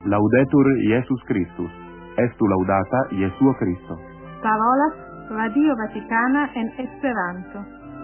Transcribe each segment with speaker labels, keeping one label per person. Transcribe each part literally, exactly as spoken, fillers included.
Speaker 1: Laudetur Iesus Christus. Estu laudata Jesuo Christo.
Speaker 2: Parolas Radio Vaticana en Esperanto.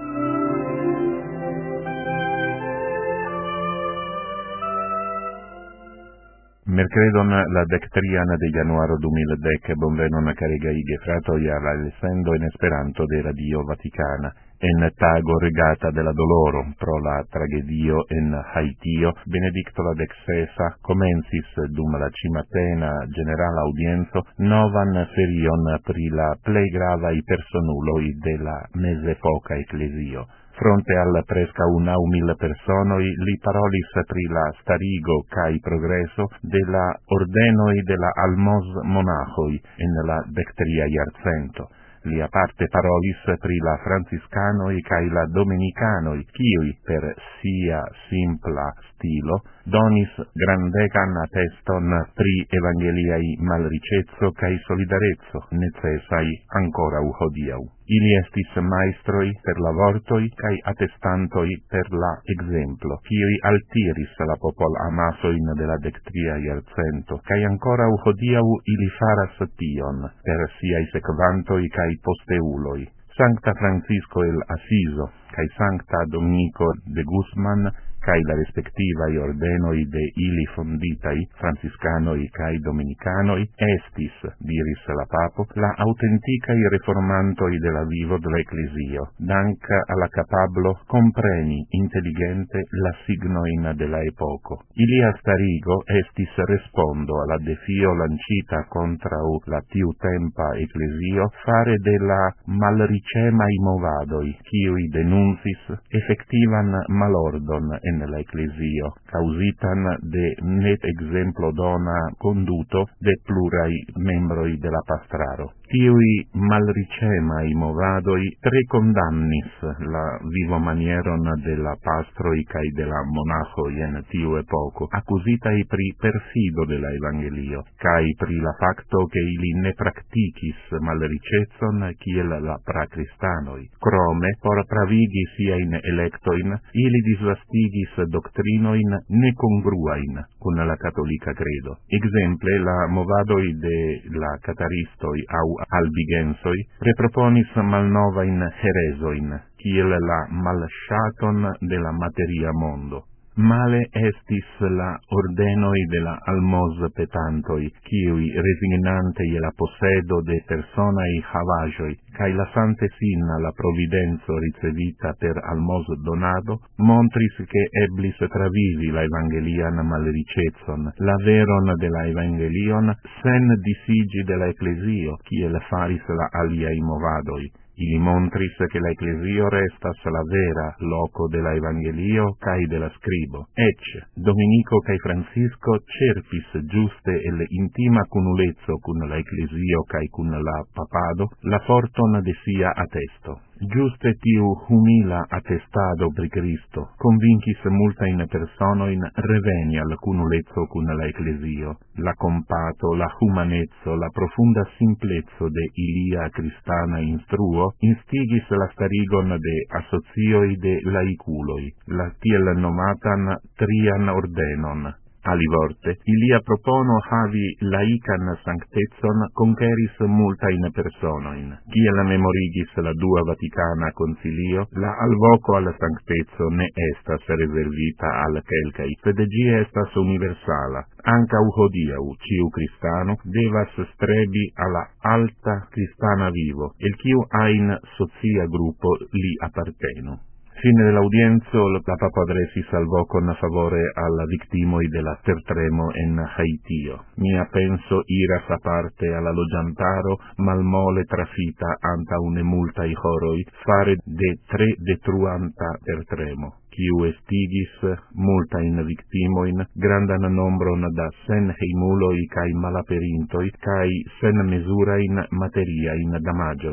Speaker 3: Mercredon la dectrian de januaro du mil dec bonvenon carigai gefratoi alla lessendo in Esperanto de Radio Vaticana. En tago regata della doloro pro la tragedio en Haitio, Benedicto la dexesa comensis dum la cimatena generala audienzo novan serion pri la plei gravaj personuloj de la mezepoca ecclesio. Fronte al presca unau mil personoi li parolis pri la starigo cae progreso de la ordenoi de la almos monachoi en la dectria iarcento. Li aparte parolis pri la franciscanoi cae la dominicanoi, kiui per sia simpla stilo donis grandegan atteston pri evangeliai malricezzo cae solidarezzo necessai ancora u hodiau. Ili estis maestroi per la vortoi cae attestantoi per la exemplo, kiui altiris la popol amasoin de la dectria iarcento, cae ancora u hodiau ili faras tion per siai sequantoi cae posteuloi. Sancta Francisco el Asiso, cae Sancta Dominico de Guzman, cae la respectivai ordenoi de ili fonditai, franciscanoi cae dominicanoi, estis, diris la papo, la autenticai reformantoi de la vivo de l'Ecclesio, dank alla capablo compreni intelligente la signoin de la epoco. Ilia starigo estis respondo alla defio lancita contra la tiu tempa Ecclesio fare de la malricemai movadoi, kiui denuncis effectivan malordon en la Ecclesio, causitan de net exemplo dona conduto de plurai membroi de la pastraro. Tiui malricemai movadoi tre condamnis la vivo manieron de la pastroi cae de la monachoi en tiu epoco, accusitai pri perfido de la Evangelio, cae pri la facto che ili ne practicis malricezzon kiel la pracristanoi. Crome, por pravigi siain electoin, ili disvastigis doctrinoin necongruain con la cattolica credo. Exemple, la movadoi de la cataristoi au albigensoi reproponis malnovain heresoin, kiel la malshaton de la materia mondo. Male estis la ordenoi de la almos petantoi, kiui resignante la possedo de personai havajoi, cae lasante sin la providenzo ricevita per almos donado, montris che eblis travivi la evangelian malricezzon, la veron de la evangelion, sen disigi de la ecclesio, kiel faris la aliai movadoi. Ili montris che la ecclesio restas la vera loco de la evangelio cae de la scribo. Ec, Dominico cae Francisco cerpis giuste el intima cunulezzo cun la ecclesio cae cun la papado la forton de sia attesto. Giuste tiu humila attestado pri Cristo convincis multain personoin reveni al cunulezzo cun la ecclesio. La compato, la humanezzo, la profunda simplezzo de ilia cristana instruo instigis la starigon de associoi de laiculoi, la tiel nomatan trian ordenon. Alivorte, ilia propono havi laican sanctezon conqueris multain personoin. Kiel memorigis la dua Vaticana concilio, la alvoco al sanctezo ne estas reservita al quelcai, sed gi estas universala. Anca u hodiau, ciu cristano, devas strebi alla alta cristana vivo, el kiu ain socia gruppo li appartenu. Fine dell'audienzo, la Papa adressis al vocon a favore alla victimoi della tertremo en Haitio. Mia penso iras a parte alla logiantaro malmole trafita anta une multai horoi fare de tre detruanta tertremo. Kiu estigis multain victimoin, grandan nombron da sen heimuloi cae malaperintoi, cae sen mesurain materiain damagioin.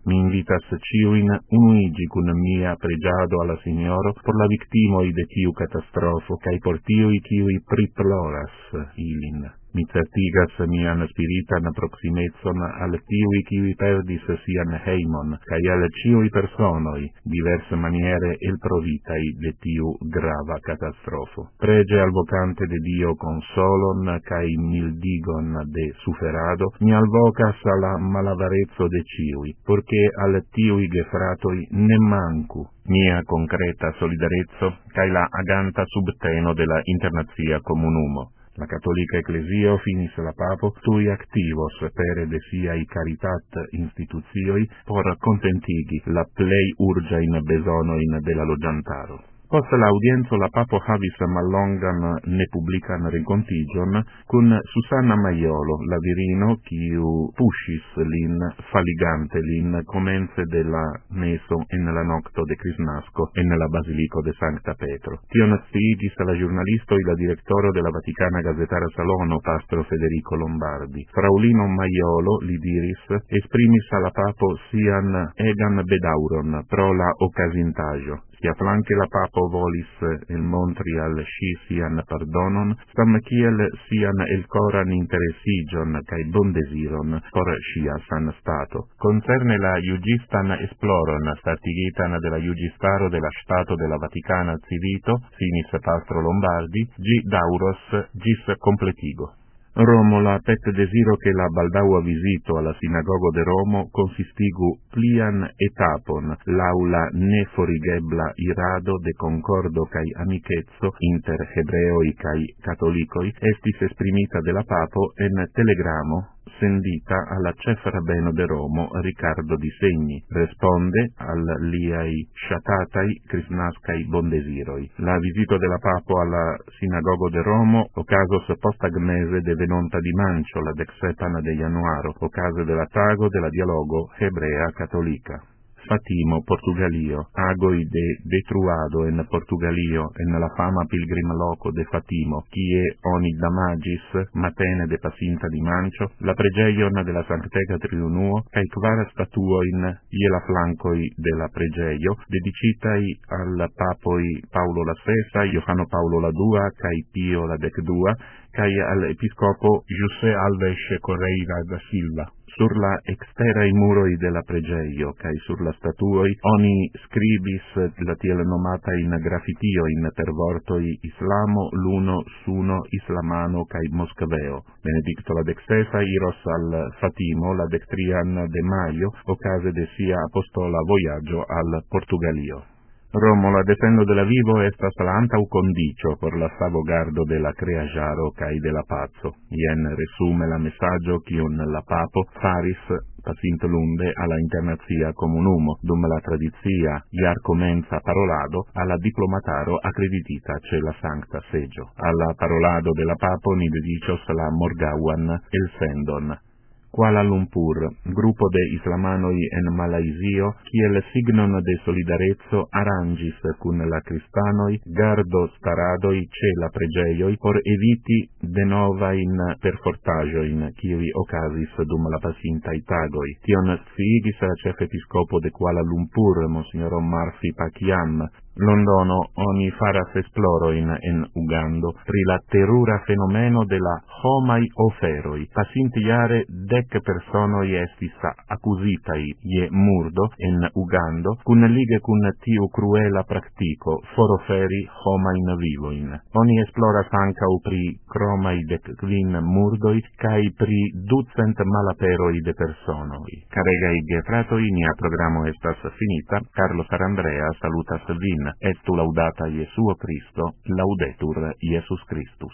Speaker 3: Mi invitas ciuin unuigi cun mia pregiado alla Signoro por la victimoi de tiu catastrofo, cae por tiui kiui priploras ilin. Mi certigas mian spiritan proximezon al tiui kiui perdis sian heimon, cae al ciui personoi, diverse maniere el provitai de tiu grava catastrofo. Prege al vocante de Dio consolon, cae mildigon de suferado, mi alvocas alla malavarezzo de ciui, porche al tiui gefratoi ne mancu mia concreta solidarezzo, cae la aganta subteno de la internazia comunumo. La cattolica ecclesio finis la papo tui activos pere de siai caritat instituzioi por contentigi la plei urgiain besonoin de la logiantaro. Post la audienzo la papo havis mallongan ne publican rencontigion cun Susanna Maiolo, la virino, quiu pushis lin, faligante lin, comence de la meso en la nocto de Crisnasco en la basilico de Sancta Petro. Tion sciigis la giornalisto e la directoro de la Vaticana Gazetara Salono, pastro Federico Lombardi. Fraulino Maiolo, li diris, esprimis alla papo sian egan bedauron pro la occasintaggio. Sia flanque la papo volis el montri al sci sian pardonon, sam kiel sian el coran interesigion cae bon desiron por scia san stato. Concerne la iugistan esploron startigitan de la iugistaro de la Stato de la Vaticana Civito, finis pastro Lombardi, gi dauros gis completigo. Romola pet desiro che la baldaua visito alla sinagogo de Romo consistigu plian etapon l'aula ne forigebla irado de concordo cae amicezzo inter hebreoi cae catolicoi estis esprimita de la papo en telegramo sendita alla chef rabbeno de Romo Riccardo Di Segni, responde al liai shatatai crisnascai bondesiroi. La visito della papo alla sinagogo de Romo, ocasos postagmese de venonta di mancio la dexepan de januaro, ocase della tago della dialogo hebrea catolica. Fatimo, Portugalio, agoi de detruado en Portugalio, en la fama pilgrim loco de Fatimo, quie oni damagis, matene de pacinta di mancio, la pregeion de la Sanctega Triunuo, cae quara statuoin ie la flancoi de la pregeio, dedicitai al papoi Paulo la Sesa, Johanno Paulo la Dua, cae Pio la Decdua, cae al episcopo José Alves Correia da Silva. Sur la exterai muroi de la pregeio, cae sur la statuoi, oni scribis la tiel nomata in graffitio in per vortoi Islamo, Luno, Suno, Islamano, cae Moscoveo. Benedicto la dexesa iros al Fatimo la dectrian de Maio, ocase de sia apostola voyaggio al Portugalio. Romola, defendo de la vivo, estas la antau condicio por la salvaguardo de la creajaro cae de la pazzo. Ien resume la messaggio quiun la papo faris pacint lunde alla internazia comunumo, dum la tradizia iar comenza parolado alla diplomataro accreditita ce la Sancta Seggio. Alla parolado de la papo ni dedicios la morgauan el sendon. Kuala Lumpur, gruppo de islamanoi en Malaisio, kiel signon de solidarezzo arrangis cun la cristanoi gardo staradoi ce la pregeioi por eviti de novain perfortagioin kiui ocasis dum la pacintai tagoi. Tion sciigis la chef episcopo de Kuala Lumpur, Monsignor Marfi Pakiam. Londono oni faras esploroin en Ugando pri la terura fenomeno de la homai oferoi. Pacinti jare dec personoi estis accusitai je murdo en Ugando cun lige cun tiu cruela practico foroferi homain vivoin. Oni esploras ancau pri cromai dec quin murdoi cae pri ducent malaperoi de personoi. Caregai gefratoi, nia programo estas finita. Carlo Sarandrea salutas vin. Estu laudata Iesuo Christo, laudetur Iesus Christus.